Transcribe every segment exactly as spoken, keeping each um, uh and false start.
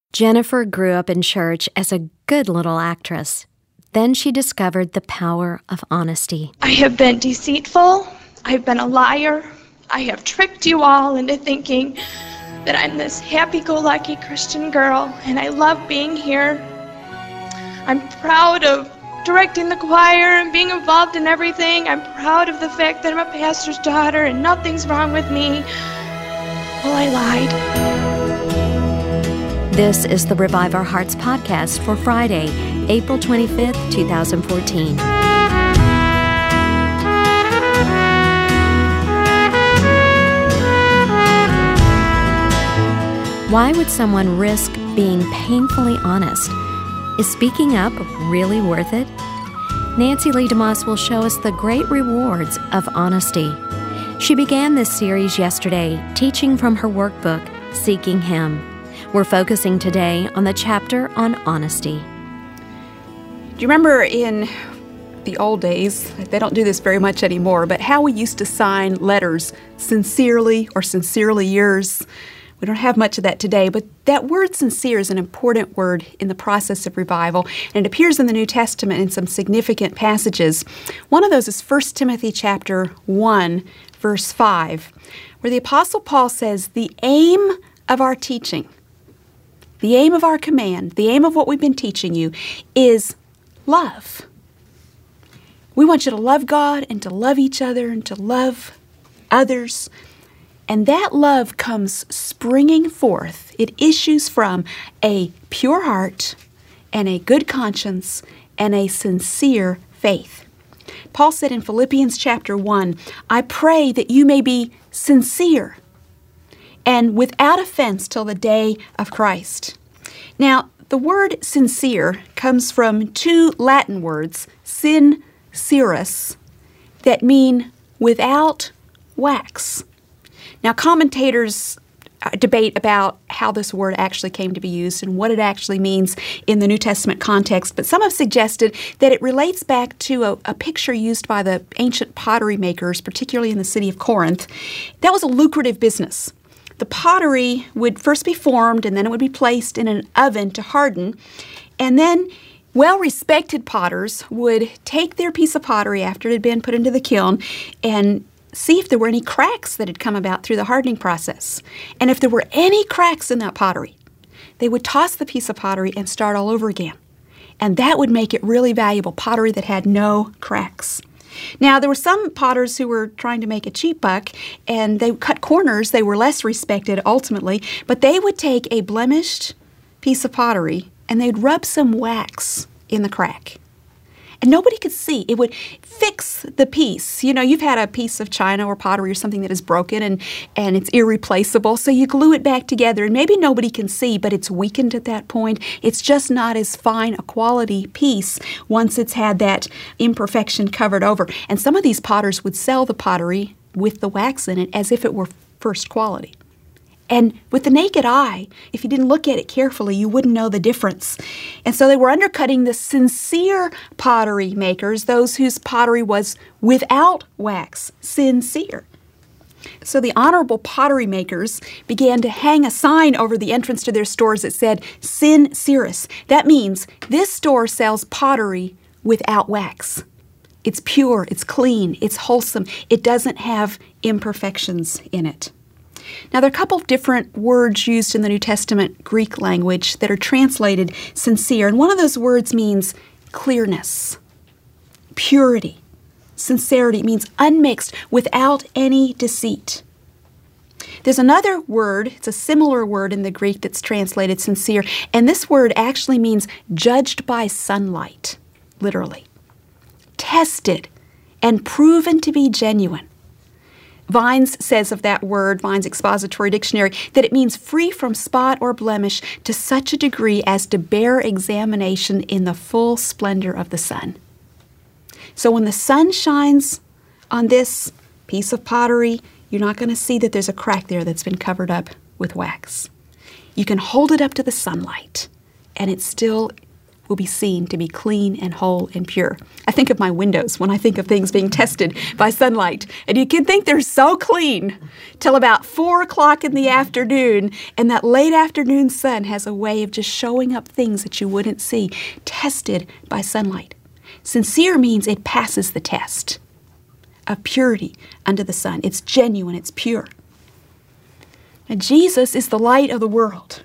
Jennifer grew up in church as a good little actress. Then she discovered the power of honesty. I have been deceitful. I've been a liar. I have tricked you all into thinking that I'm this happy-go-lucky Christian girl, and I love being here. I'm proud of directing the choir and being involved in everything. I'm proud of the fact that I'm a pastor's daughter and nothing's wrong with me. Well, I lied. This is the Revive Our Hearts podcast for Friday, April twenty-fifth, twenty fourteen. Why would someone risk being painfully honest? Is speaking up really worth it? Nancy Lee DeMoss will show us the great rewards of honesty. She began this series yesterday, teaching from her workbook, Seeking Him. We're focusing today on the chapter on honesty. Do you remember in the old days, they don't do this very much anymore, but how we used to sign letters, sincerely or sincerely yours? We don't have much of that today, but that word sincere is an important word in the process of revival, and it appears in the New Testament in some significant passages. One of those is First Timothy chapter one, verse five, where the Apostle Paul says, the aim of our teaching, the aim of our command, the aim of what we've been teaching you is love. We want you to love God and to love each other and to love others. And that love comes springing forth. It issues from a pure heart and a good conscience and a sincere faith. Paul said in Philippians chapter one, I pray that you may be sincere and without offense till the day of Christ. Now, the word sincere comes from two Latin words, sincerus, that mean without wax. Now, commentators debate about how this word actually came to be used and what it actually means in the New Testament context, but some have suggested that it relates back to a, a picture used by the ancient pottery makers, particularly in the city of Corinth. That was a lucrative business. The pottery would first be formed, and then it would be placed in an oven to harden, and then well-respected potters would take their piece of pottery after it had been put into the kiln and see if there were any cracks that had come about through the hardening process. And if there were any cracks in that pottery, they would toss the piece of pottery and start all over again. And that would make it really valuable pottery that had no cracks. Now, there were some potters who were trying to make a cheap buck, and they cut corners. They were less respected ultimately, but they would take a blemished piece of pottery and they'd rub some wax in the crack. And nobody could see. It would fix the piece. You know, you've had a piece of china or pottery or something that is broken and, and it's irreplaceable, so you glue it back together, and maybe nobody can see, but it's weakened at that point. It's just not as fine a quality piece once it's had that imperfection covered over. And some of these potters would sell the pottery with the wax in it as if it were first quality. And with the naked eye, if you didn't look at it carefully, you wouldn't know the difference. And so they were undercutting the sincere pottery makers, those whose pottery was without wax, sincere. So the honorable pottery makers began to hang a sign over the entrance to their stores that said, Sincerus. That means this store sells pottery without wax. It's pure, it's clean, it's wholesome. It doesn't have imperfections in it. Now, there are a couple of different words used in the New Testament Greek language that are translated sincere, and one of those words means clearness, purity. Sincerity means unmixed, without any deceit. There's another word, it's a similar word in the Greek that's translated sincere, and this word actually means judged by sunlight, literally. Tested and proven to be genuine. Vines says of that word, Vines Expository Dictionary, that it means free from spot or blemish to such a degree as to bear examination in the full splendor of the sun. So when the sun shines on this piece of pottery, you're not going to see that there's a crack there that's been covered up with wax. You can hold it up to the sunlight, and it's still will be seen to be clean and whole and pure. I think of my windows when I think of things being tested by sunlight. And you can think they're so clean till about four o'clock in the afternoon. And that late afternoon sun has a way of just showing up things that you wouldn't see, tested by sunlight. Sincere means it passes the test of purity under the sun. It's genuine, it's pure. And Jesus is the light of the world.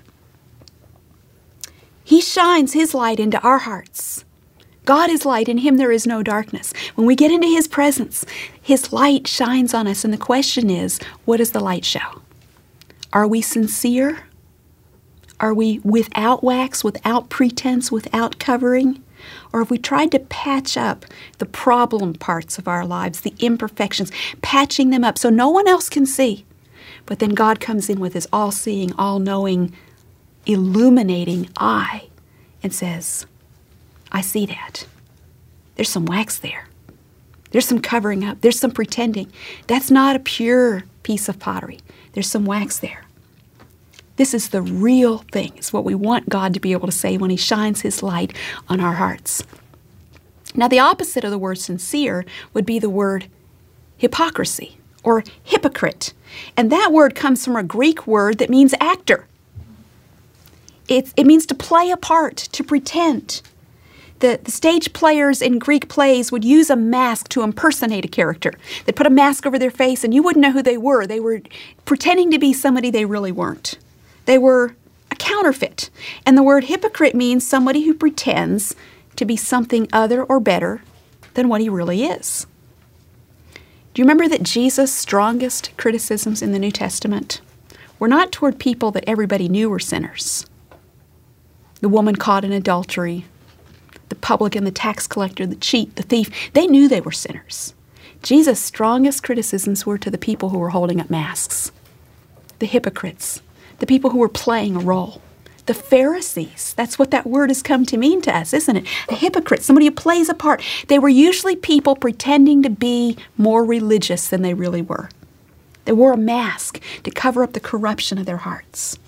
He shines His light into our hearts. God is light, in Him there is no darkness. When we get into His presence, His light shines on us. And the question is, what does the light show? Are we sincere? Are we without wax, without pretense, without covering? Or have we tried to patch up the problem parts of our lives, the imperfections, patching them up so no one else can see? But then God comes in with His all-seeing, all-knowing, illuminating eye and says, I see that. There's some wax there. There's some covering up. There's some pretending. That's not a pure piece of pottery. There's some wax there. This is the real thing. It's what we want God to be able to say when He shines His light on our hearts. Now, the opposite of the word sincere would be the word hypocrisy or hypocrite. And that word comes from a Greek word that means actor. It, it means to play a part, to pretend. The, the stage players in Greek plays would use a mask to impersonate a character. They'd put a mask over their face and you wouldn't know who they were. They were pretending to be somebody they really weren't. They were a counterfeit. And the word hypocrite means somebody who pretends to be something other or better than what he really is. Do you remember that Jesus' strongest criticisms in the New Testament were not toward people that everybody knew were sinners? The woman caught in adultery, the publican, the tax collector, the cheat, the thief, they knew they were sinners. Jesus' strongest criticisms were to the people who were holding up masks, the hypocrites, the people who were playing a role, the Pharisees. That's what that word has come to mean to us, isn't it? A hypocrite, somebody who plays a part. They were usually people pretending to be more religious than they really were. They wore a mask to cover up the corruption of their hearts.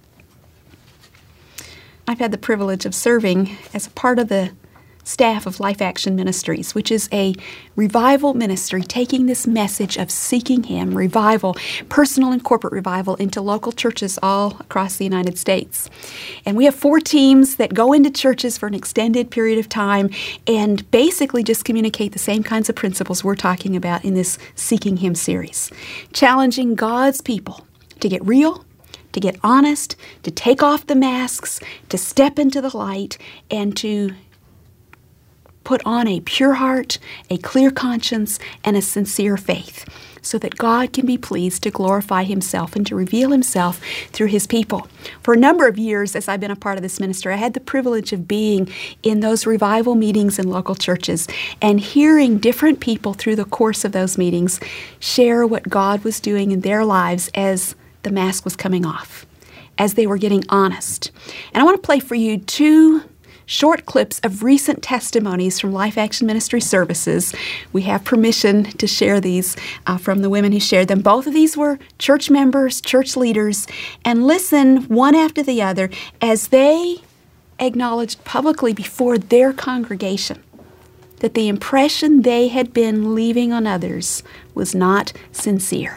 I've had the privilege of serving as a part of the staff of Life Action Ministries, which is a revival ministry taking this message of seeking Him, revival, personal and corporate revival, into local churches all across the United States. And we have four teams that go into churches for an extended period of time and basically just communicate the same kinds of principles we're talking about in this Seeking Him series, challenging God's people to get real, to get honest, to take off the masks, to step into the light, and to put on a pure heart, a clear conscience, and a sincere faith, so that God can be pleased to glorify Himself and to reveal Himself through His people. For a number of years, as I've been a part of this ministry, I had the privilege of being in those revival meetings in local churches and hearing different people through the course of those meetings share what God was doing in their lives as the mask was coming off, as they were getting honest. And I want to play for you two short clips of recent testimonies from Life Action Ministry services. We have permission to share these uh, from the women who shared them. Both of these were church members, church leaders, and listen one after the other as they acknowledged publicly before their congregation that the impression they had been leaving on others was not sincere.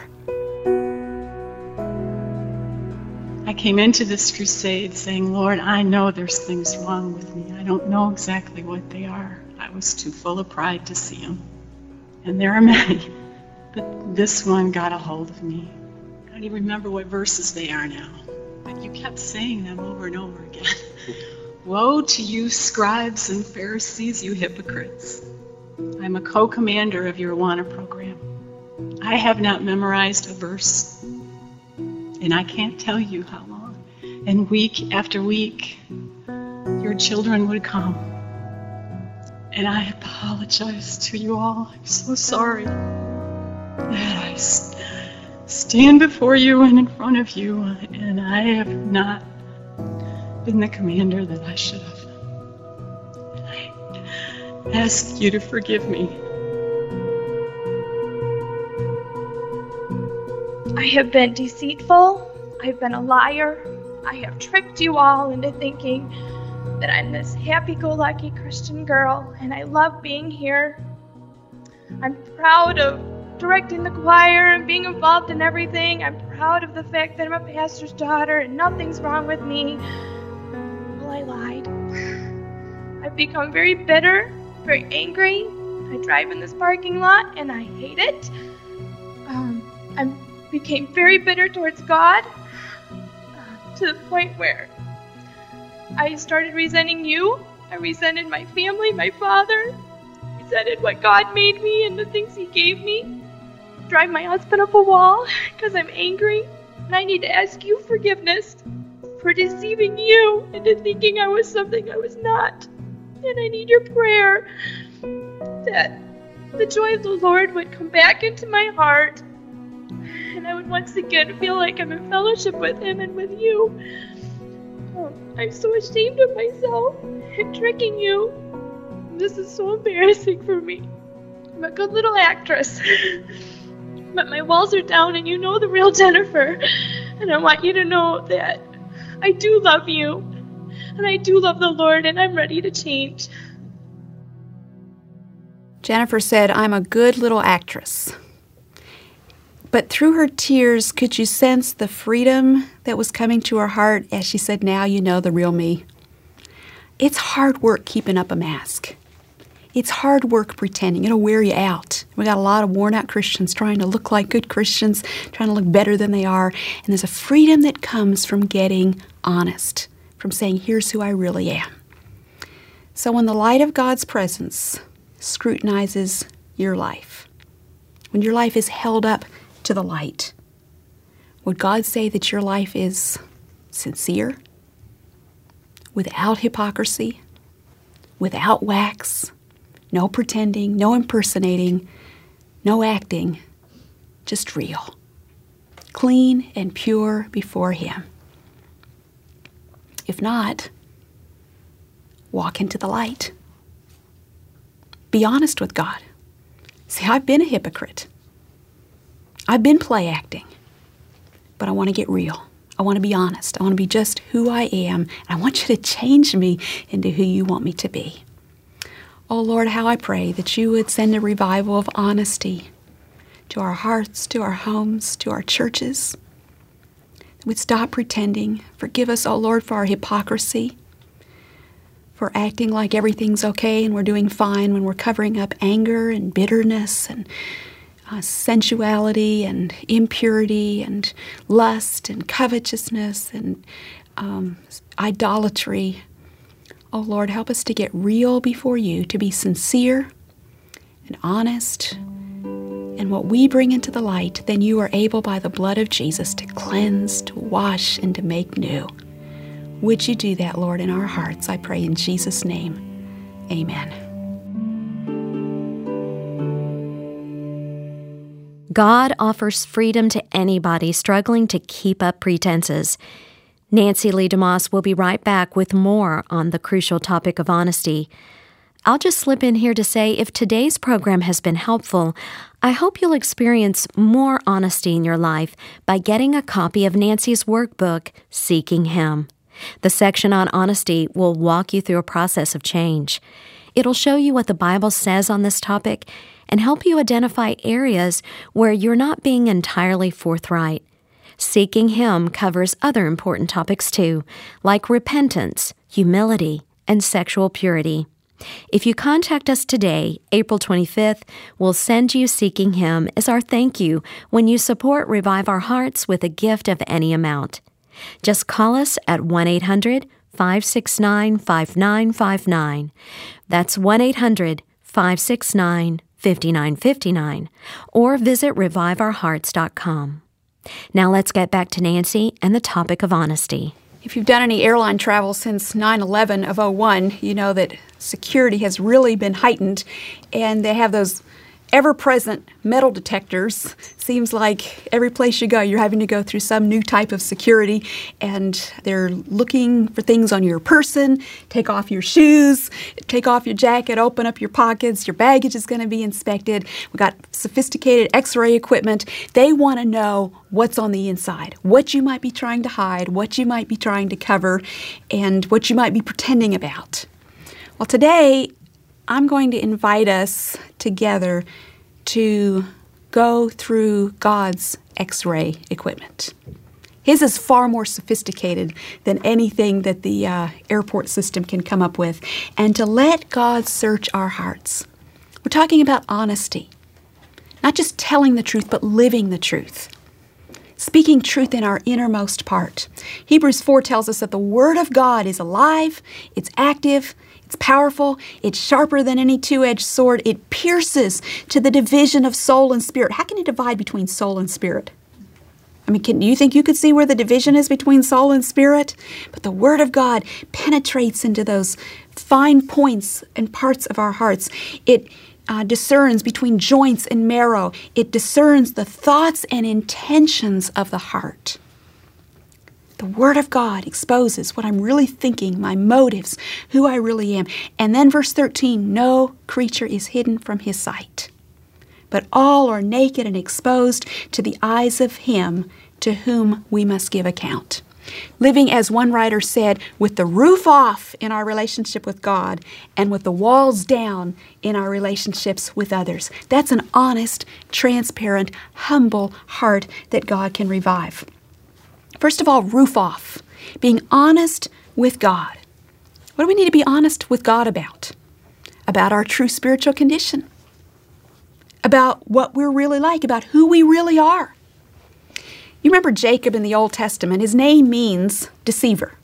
I came into this crusade saying, Lord, I know there's things wrong with me. I don't know exactly what they are. I was too full of pride to see them. And there are many, but this one got a hold of me. I don't even remember what verses they are now, but you kept saying them over and over again. Woe to you, scribes and Pharisees, you hypocrites. I'm a co-commander of your Awana program. I have not memorized a verse. And I can't tell you how long. And week after week, your children would come. And I apologize to you all. I'm so sorry that I stand before you and in front of you, and I have not been the commander that I should have. And I ask you to forgive me. I have been deceitful. I've been a liar. I have tricked you all into thinking that I'm this happy-go-lucky Christian girl, and I love being here. I'm proud of directing the choir and being involved in everything. I'm proud of the fact that I'm a pastor's daughter and nothing's wrong with me. Well, I lied. I've become very bitter, very angry. I drive in this parking lot and I hate it. Um, I became very bitter towards God uh, to the point where I started resenting you. I resented my family, my father. I resented what God made me and the things He gave me. Drive my husband up a wall because I'm angry. And I need to ask you forgiveness for deceiving you into thinking I was something I was not. And I need your prayer that the joy of the Lord would come back into my heart, and I would once again feel like I'm in fellowship with Him and with you. Oh, I'm so ashamed of myself and tricking you. This is so embarrassing for me. I'm a good little actress, but my walls are down, and you know the real Jennifer, and I want you to know that I do love you, and I do love the Lord, and I'm ready to change. Jennifer said, I'm a good little actress. But through her tears, could you sense the freedom that was coming to her heart as she said, now you know the real me? It's hard work keeping up a mask. It's hard work pretending. It'll wear you out. We got a lot of worn-out Christians trying to look like good Christians, trying to look better than they are. And there's a freedom that comes from getting honest, from saying, here's who I really am. So when the light of God's presence scrutinizes your life, when your life is held up to the light, would God say that your life is sincere, without hypocrisy, without wax, no pretending, no impersonating, no acting, just real, clean and pure before Him? If not, walk into the light. Be honest with God. See, I've been a hypocrite. I've been play acting, but I want to get real. I want to be honest. I want to be just who I am, and I want you to change me into who you want me to be. Oh, Lord, how I pray that you would send a revival of honesty to our hearts, to our homes, to our churches. That we'd stop pretending. Forgive us, oh Lord, for our hypocrisy, for acting like everything's okay and we're doing fine when we're covering up anger and bitterness and uh, sensuality and impurity and lust and covetousness and um, idolatry. Oh Lord, help us to get real before you, to be sincere and honest. And what we bring into the light, then you are able by the blood of Jesus to cleanse, to wash, and to make new. Would you do that, Lord, in our hearts? I pray in Jesus' name. Amen. God offers freedom to anybody struggling to keep up pretenses. Nancy Lee DeMoss will be right back with more on the crucial topic of honesty. I'll just slip in here to say if today's program has been helpful, I hope you'll experience more honesty in your life by getting a copy of Nancy's workbook, Seeking Him. The section on honesty will walk you through a process of change. It'll show you what the Bible says on this topic and help you identify areas where you're not being entirely forthright. Seeking Him covers other important topics too, like repentance, humility, and sexual purity. If you contact us today, April twenty-fifth, we'll send you Seeking Him as our thank you when you support Revive Our Hearts with a gift of any amount. Just call us at one eight hundred, five six nine, five nine five nine. That's one eight hundred, five six nine, five nine five nine. Or visit revive our hearts dot com. Now let's get back to Nancy and the topic of honesty. If you've done any airline travel since nine eleven of oh one, you know that security has really been heightened, and they have those ever-present metal detectors. Seems like every place you go, you're having to go through some new type of security, and they're looking for things on your person. Take off your shoes, take off your jacket, open up your pockets. Your baggage is going to be inspected. We've got sophisticated x-ray equipment. They want to know what's on the inside, what you might be trying to hide, what you might be trying to cover, and what you might be pretending about. Well, today, I'm going to invite us together to go through God's x-ray equipment. His is far more sophisticated than anything that the uh, airport system can come up with, and to let God search our hearts. We're talking about honesty, not just telling the truth, but living the truth. Speaking truth in our innermost part. Hebrews four tells us that the Word of God is alive, it's active, it's powerful, it's sharper than any two-edged sword. It pierces to the division of soul and spirit. How can it divide between soul and spirit? I mean, can, do you think you could see where the division is between soul and spirit? But the Word of God penetrates into those fine points and parts of our hearts. It uh, discerns between joints and marrow. It discerns the thoughts and intentions of the heart. The Word of God exposes what I'm really thinking, my motives, who I really am. And then verse thirteen, no creature is hidden from His sight, but all are naked and exposed to the eyes of Him to whom we must give account. Living, as one writer said, with the roof off in our relationship with God and with the walls down in our relationships with others. That's an honest, transparent, humble heart that God can revive. First of all, roof off, being honest with God. What do we need to be honest with God about? About our true spiritual condition, about what we're really like, about who we really are. You remember Jacob in the Old Testament. His name means deceiver.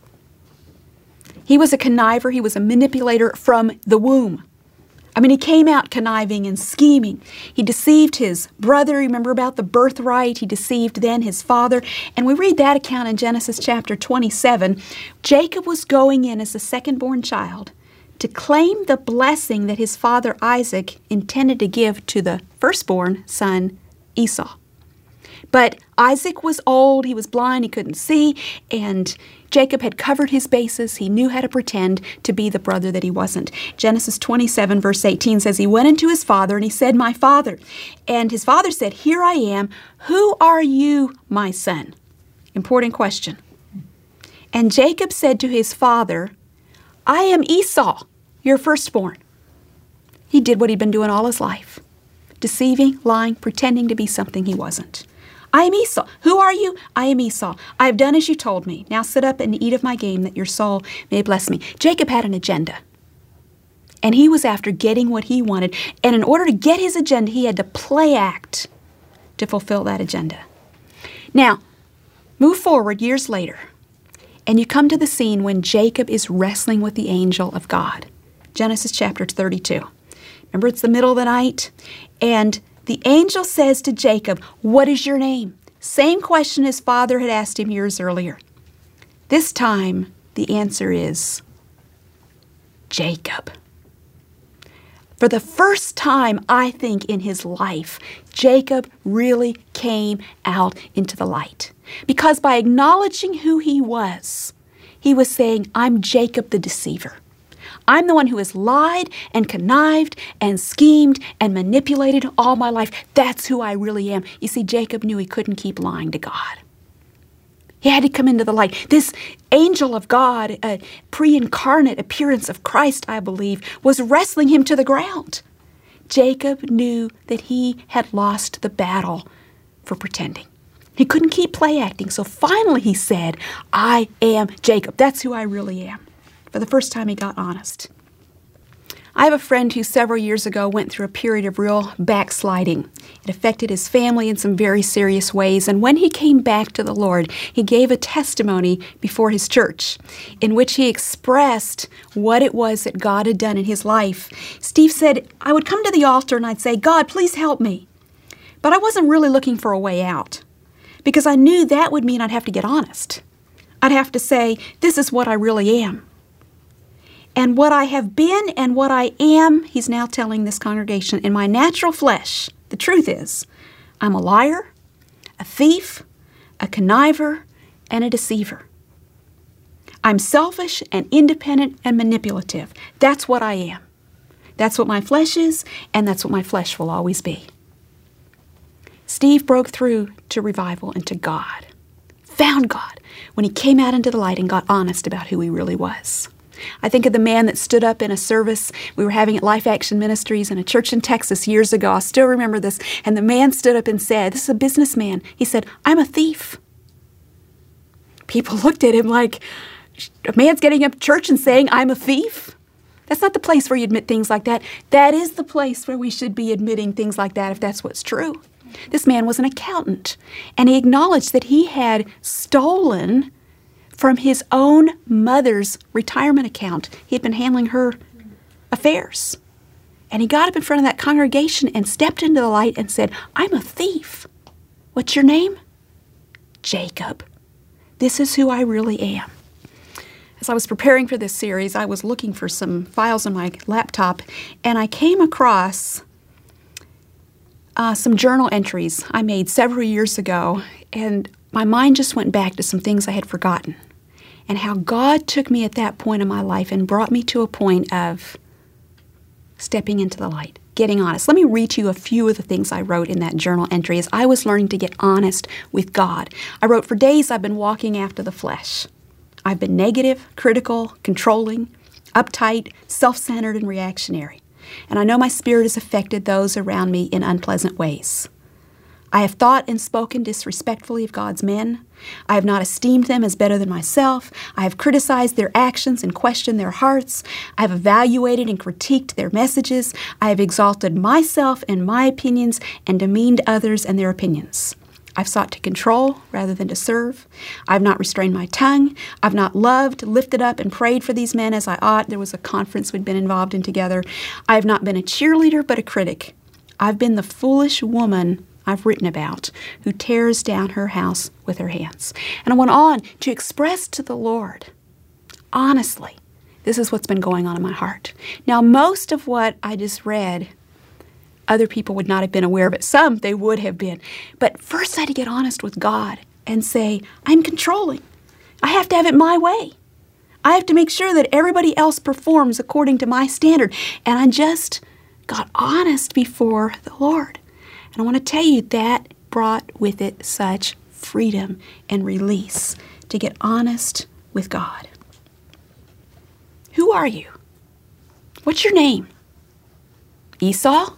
He was a conniver. He was a manipulator from the womb. I mean, he came out conniving and scheming. He deceived his brother. Remember about the birthright? He deceived then his father. And we read that account in Genesis chapter twenty-seven. Jacob was going in as the second-born child to claim the blessing that his father Isaac intended to give to the firstborn son Esau. But Isaac was old, he was blind, he couldn't see, and Jacob had covered his bases. He knew how to pretend to be the brother that he wasn't. Genesis twenty-seven, verse eighteen says, he went into his father and he said, my father. And his father said, here I am. Who are you, my son? Important question. And Jacob said to his father, I am Esau, your firstborn. He did what he'd been doing all his life, deceiving, lying, pretending to be something he wasn't. I am Esau. Who are you? I am Esau. I have done as you told me. Now sit up and eat of my game that your soul may bless me. Jacob had an agenda. And he was after getting what he wanted. And in order to get his agenda, he had to play act to fulfill that agenda. Now, move forward years later, and you come to the scene when Jacob is wrestling with the angel of God. Genesis chapter thirty-two. Remember, it's the middle of the night, and the angel says to Jacob, what is your name? Same question his father had asked him years earlier. This time, the answer is Jacob. For the first time, I think, in his life, Jacob really came out into the light. Because by acknowledging who he was, he was saying, I'm Jacob the deceiver. I'm the one who has lied and connived and schemed and manipulated all my life. That's who I really am. You see, Jacob knew he couldn't keep lying to God. He had to come into the light. This angel of God, a pre-incarnate appearance of Christ, I believe, was wrestling him to the ground. Jacob knew that he had lost the battle for pretending. He couldn't keep play acting, so finally he said, I am Jacob. That's who I really am. For the first time, he got honest. I have a friend who several years ago went through a period of real backsliding. It affected his family in some very serious ways, and when he came back to the Lord, he gave a testimony before his church in which he expressed what it was that God had done in his life. Steve said, I would come to the altar and I'd say, God, please help me. But I wasn't really looking for a way out, because I knew that would mean I'd have to get honest. I'd have to say, this is what I really am. And what I have been and what I am, he's now telling this congregation, in my natural flesh, the truth is, I'm a liar, a thief, a conniver, and a deceiver. I'm selfish and independent and manipulative. That's what I am. That's what my flesh is, and that's what my flesh will always be. Steve broke through to revival and to God, found God when he came out into the light and got honest about who he really was. I think of the man that stood up in a service we were having at Life Action Ministries in a church in Texas years ago. I still remember this. And the man stood up and said, this is a businessman. He said, I'm a thief. People looked at him like, a man's getting up at church and saying, I'm a thief? That's not the place where you admit things like that. That is the place where we should be admitting things like that if that's what's true. This man was an accountant, and he acknowledged that he had stolen from his own mother's retirement account. He had been handling her affairs. And he got up in front of that congregation and stepped into the light and said, I'm a thief. What's your name? Jacob. This is who I really am. As I was preparing for this series, I was looking for some files on my laptop, and I came across uh, some journal entries I made several years ago, and my mind just went back to some things I had forgotten, and how God took me at that point in my life and brought me to a point of stepping into the light, getting honest. Let me read to you a few of the things I wrote in that journal entry as I was learning to get honest with God. I wrote, for days I've been walking after the flesh. I've been negative, critical, controlling, uptight, self-centered, and reactionary. And I know my spirit has affected those around me in unpleasant ways. I have thought and spoken disrespectfully of God's men. I have not esteemed them as better than myself. I have criticized their actions and questioned their hearts. I have evaluated and critiqued their messages. I have exalted myself and my opinions and demeaned others and their opinions. I've sought to control rather than to serve. I've not restrained my tongue. I've not loved, lifted up, and prayed for these men as I ought. There was a conference we'd been involved in together. I have not been a cheerleader, but a critic. I've been the foolish woman I've written about who tears down her house with her hands. And I went on to express to the Lord, honestly, this is what's been going on in my heart. Now, most of what I just read, other people would not have been aware of it. Some, they would have been. But first I had to get honest with God and say, I'm controlling. I have to have it my way. I have to make sure that everybody else performs according to my standard. And I just got honest before the Lord. And I want to tell you that brought with it such freedom and release to get honest with God. Who are you? What's your name? Esau?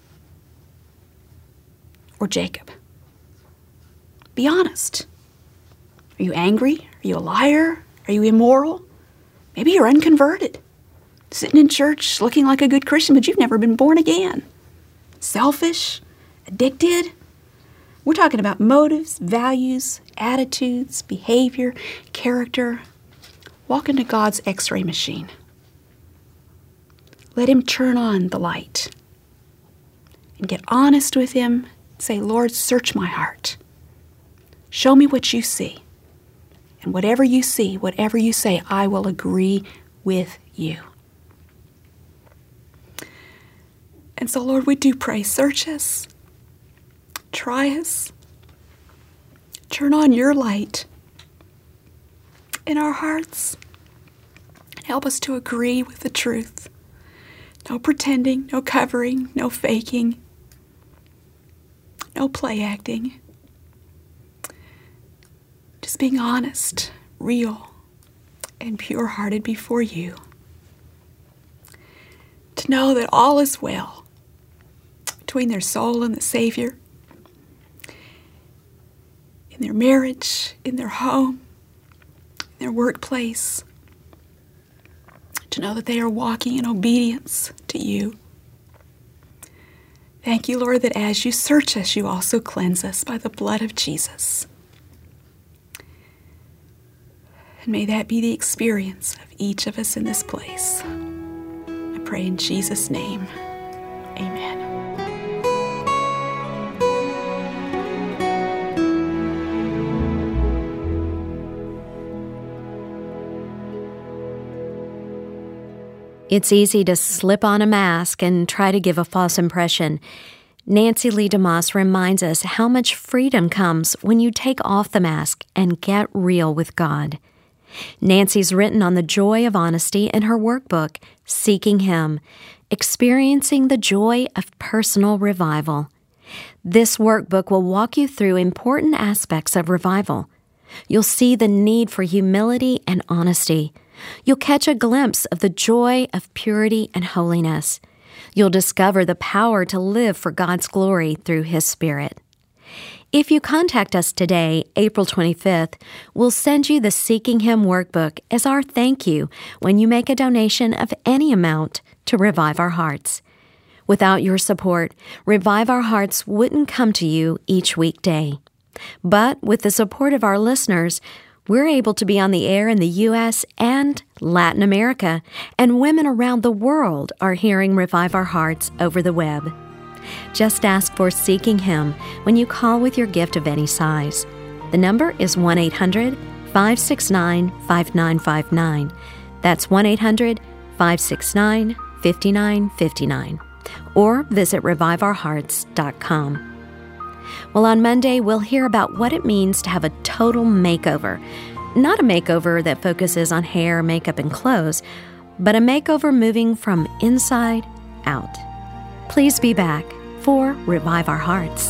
Or Jacob? Be honest. Are you angry? Are you a liar? Are you immoral? Maybe you're unconverted, sitting in church looking like a good Christian, but you've never been born again. Selfish? Addicted? We're talking about motives, values, attitudes, behavior, character. Walk into God's x-ray machine. Let Him turn on the light and get honest with Him. Say, Lord, search my heart. Show me what you see. And whatever you see, whatever you say, I will agree with you. And so, Lord, we do pray, search us, try us, turn on your light in our hearts, and help us to agree with the truth. No pretending, no covering, no faking, no play acting. Just being honest, real, and pure-hearted before you. To know that all is well between their soul and the Savior, in their marriage, in their home, in their workplace. To know that they are walking in obedience to you. Thank you, Lord, that as you search us, you also cleanse us by the blood of Jesus. And may that be the experience of each of us in this place. I pray in Jesus' name, amen. It's easy to slip on a mask and try to give a false impression. Nancy Lee DeMoss reminds us how much freedom comes when you take off the mask and get real with God. Nancy's written on the joy of honesty in her workbook, Seeking Him, Experiencing the Joy of Personal Revival. This workbook will walk you through important aspects of revival. You'll see the need for humility and honesty. You'll catch a glimpse of the joy of purity and holiness. You'll discover the power to live for God's glory through His Spirit. If you contact us today, April twenty-fifth, we'll send you the Seeking Him workbook as our thank you when you make a donation of any amount to Revive Our Hearts. Without your support, Revive Our Hearts wouldn't come to you each weekday. But with the support of our listeners, we're able to be on the air in the U S and Latin America, and women around the world are hearing Revive Our Hearts over the web. Just ask for Seeking Him when you call with your gift of any size. The number is one eight hundred, five six nine, five nine five nine. That's one eight hundred, five six nine, five nine five nine. Or visit revive our hearts dot com. Well, on Monday, we'll hear about what it means to have a total makeover. Not a makeover that focuses on hair, makeup, and clothes, but a makeover moving from inside out. Please be back for Revive Our Hearts.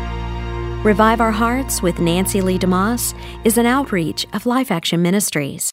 Revive Our Hearts with Nancy Lee DeMoss is an outreach of Life Action Ministries.